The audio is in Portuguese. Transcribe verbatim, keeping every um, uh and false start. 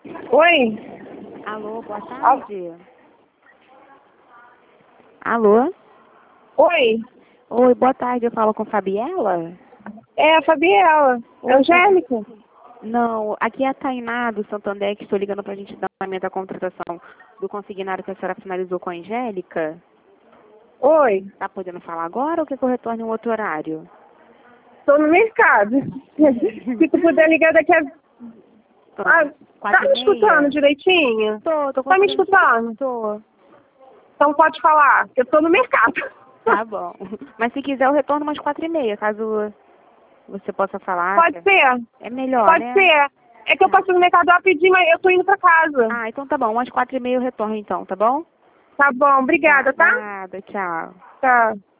Oi? Alô, boa tarde. Alô? Oi? Oi, boa tarde. Eu falo com Fabiela? É a Fabiela. Oi, Angélica? Não, aqui é a Tainá do Santander, que estou ligando para a gente dar andamento à contratação do consignário que a senhora finalizou com a Angélica. Oi? Tá podendo falar agora ou quer que eu retorne em um outro horário? Tô no mercado. Se tu puder ligar daqui a... Ah, tá me escutando direitinho? Tô, tô Tá me conseguindo. escutando? Tô. Então pode falar, eu tô no mercado. Tá bom. Mas se quiser eu retorno umas quatro e meia, caso você possa falar. Pode ser. É melhor, Pode né? ser. É que eu passo no mercado rapidinho, mas eu tô indo pra casa. Ah, então tá bom. Umas quatro e meia eu retorno então, tá bom? Tá bom, obrigada, tá? Nada, tchau. Tá.